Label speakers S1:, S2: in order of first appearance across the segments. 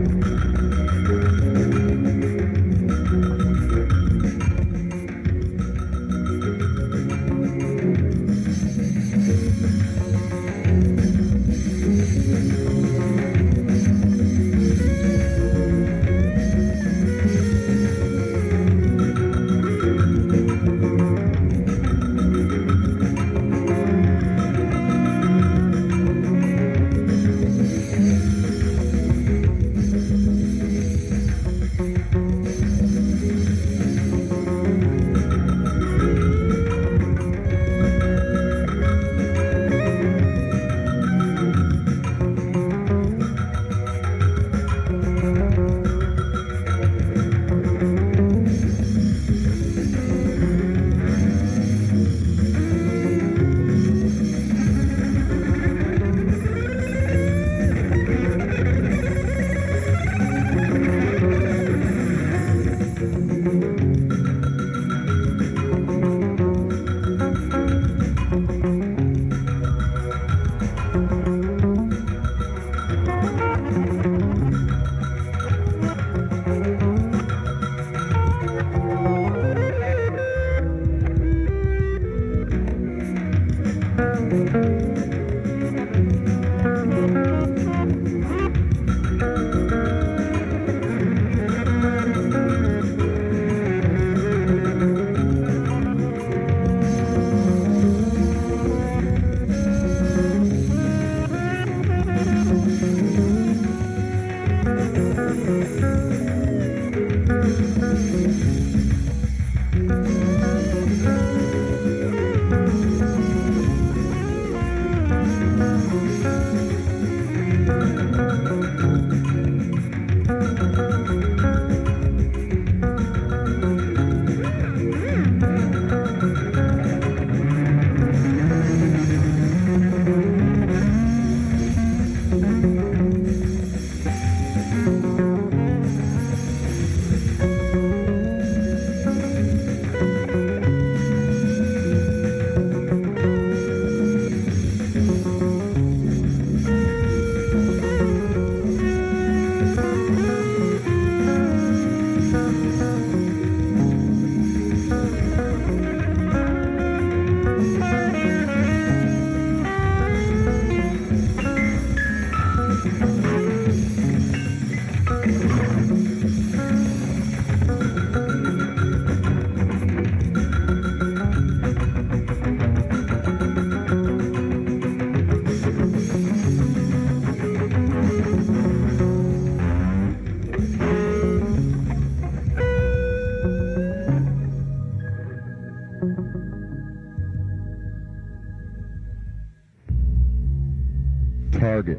S1: Target.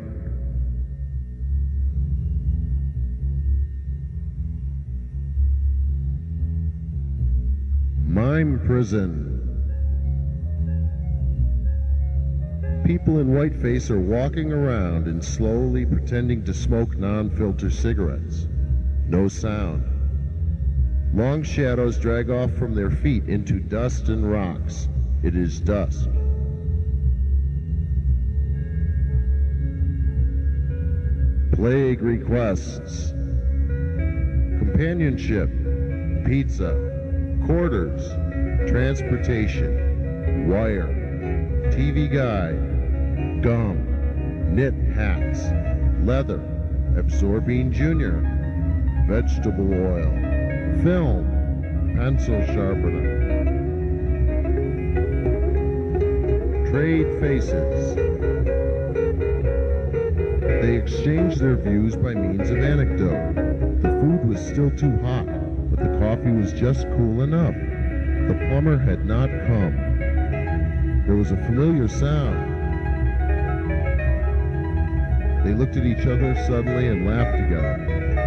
S1: Mime prison. People in whiteface are walking around and slowly pretending to smoke non-filter cigarettes. No sound. Long shadows drag off from their feet into dust and rocks. It is dusk. Plague requests. Companionship. Pizza. Quarters. Transportation. Wire. TV guide. Gum. Knit hats. Leather. Absorbine Jr. Vegetable oil. Film. Pencil sharpener. Trade faces. They exchanged their views by means of anecdote. The food was still too hot, but the coffee was just cool enough. The plumber had not come. There was a familiar sound. They looked at each other suddenly and laughed together.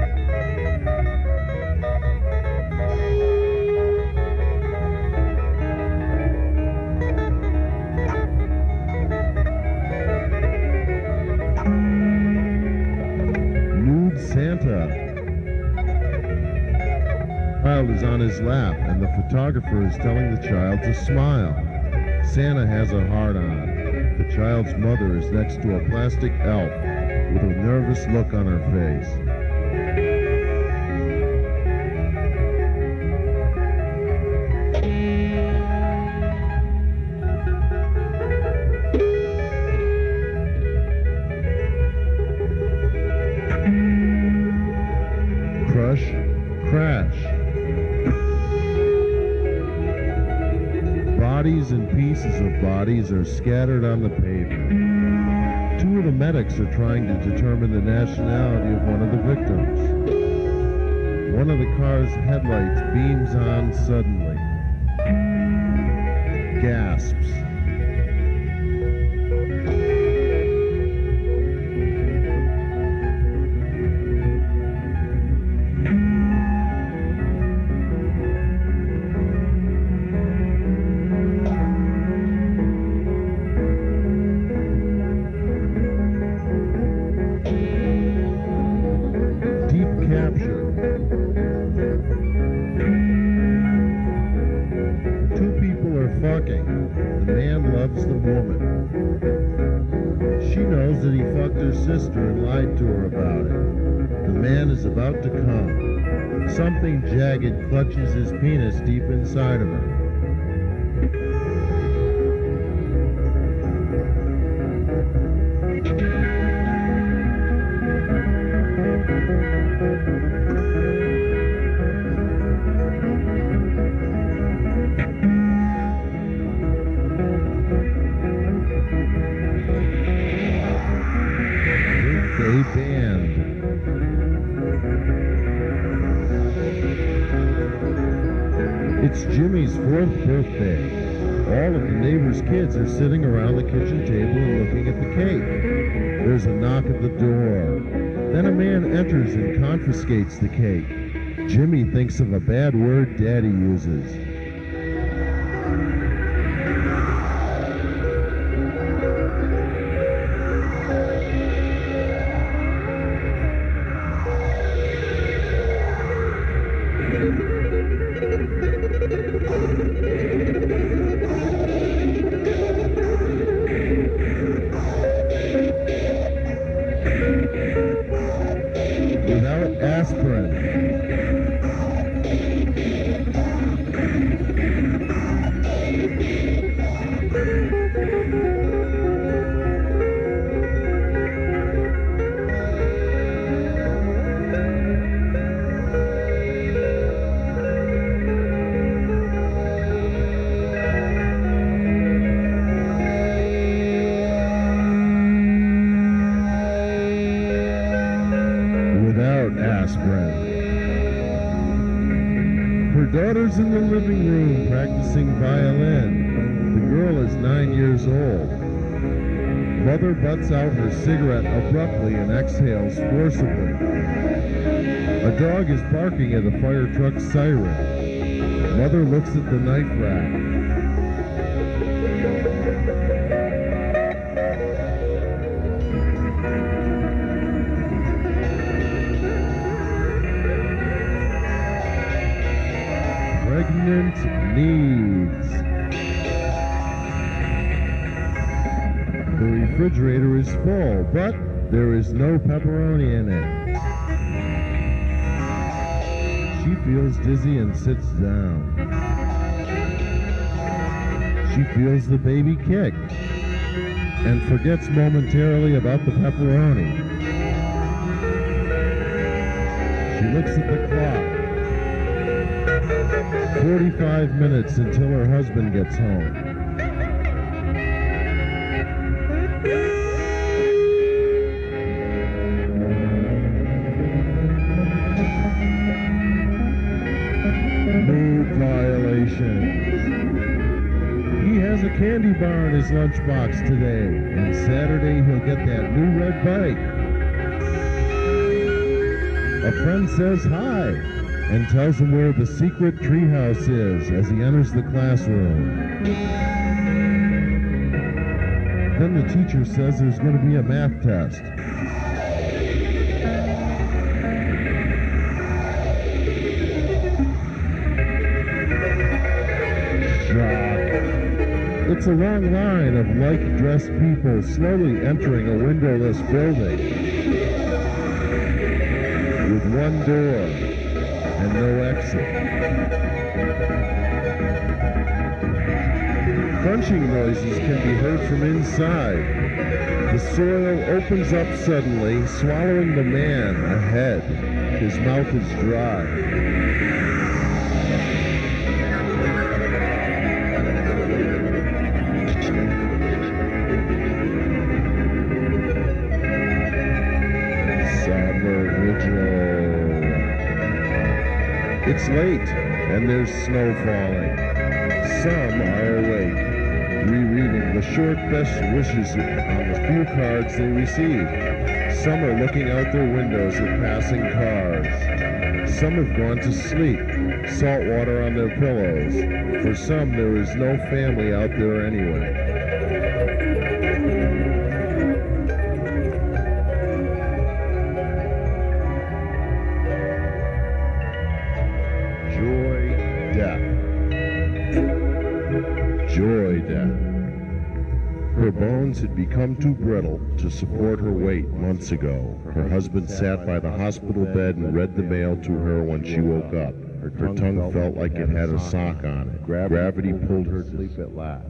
S1: Santa. The child is on his lap, and the photographer is telling the child to smile. Santa has a heart-on. The child's mother is next to a plastic elf with a nervous look on her face. Crush, crash. Bodies and pieces of bodies are scattered on the pavement. Two of the medics are trying to determine the nationality of one of the victims. One of the car's headlights beams on suddenly. Gasps. Capture. Two people are fucking. The man loves the woman. She knows that he fucked her sister and lied to her about it. The man is about to come. Something jagged clutches his penis deep inside of her. Band. It's Jimmy's 4th birthday. All of the neighbors' kids are sitting around the kitchen table and looking at the cake. There's a knock at the door. Then a man enters and confiscates the cake. Jimmy thinks of a bad word Daddy uses. Without aspirin. Aspirin. Her daughter's in the living room practicing violin. The girl is 9 years old. Mother butts out her cigarette abruptly and exhales forcibly. A dog is barking at a fire truck siren. Mother looks at the knife rack. Pregnant needs. The refrigerator is full, but there is no pepperoni in it. She feels dizzy and sits down. She feels the baby kick and forgets momentarily about the pepperoni. She looks at the clock. 45 minutes until her husband gets home. Mood violations. He has a candy bar in his lunchbox today, and Saturday he'll get that new red bike. A friend says hi and tells him where the secret treehouse is as he enters the classroom. Then the teacher says there's going to be a math test. Shock. It's a long line of like-dressed people slowly entering a windowless building. with one door and no exit. Crunching noises can be heard from inside. The soil opens up suddenly, swallowing the man ahead. His mouth is dry. It's late, and there's snow falling. Some are awake, rereading the short best wishes on the few cards they received. Some are looking out their windows at passing cars. Some have gone to sleep, salt water on their pillows. For some, there is no family out there anyway. Joy death. Her bones had become too brittle to support her weight months ago. Her husband sat by the hospital bed and read the mail to her when she woke up. Her tongue felt like it had a sock on it. Gravity pulled her to sleep at last.